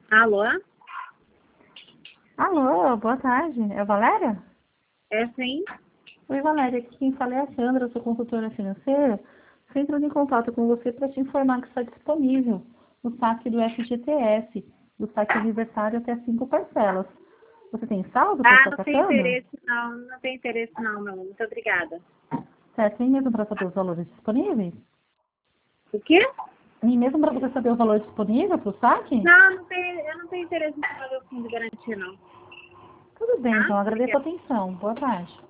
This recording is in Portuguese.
Alô? Alô, boa tarde. É a Valéria? É sim? Oi, Valéria. Aqui quem fala é a Sandra, eu sou consultora financeira. Estou entrando em contato com você para te informar que está disponível o saque do FGTS, do saque aniversário até 5 parcelas. Você tem saldo para estar Não tem sacando? interesse não. Não tem interesse não, meu amor. Muito obrigada. Certo, tem mesmo para saber os valores disponíveis? O quê? E mesmo para você saber o valor disponível para o saque? Eu não tenho interesse em fazer o fundo de garantia não. Tudo bem, Tá? então agradeço a Obrigada. atenção. Boa tarde.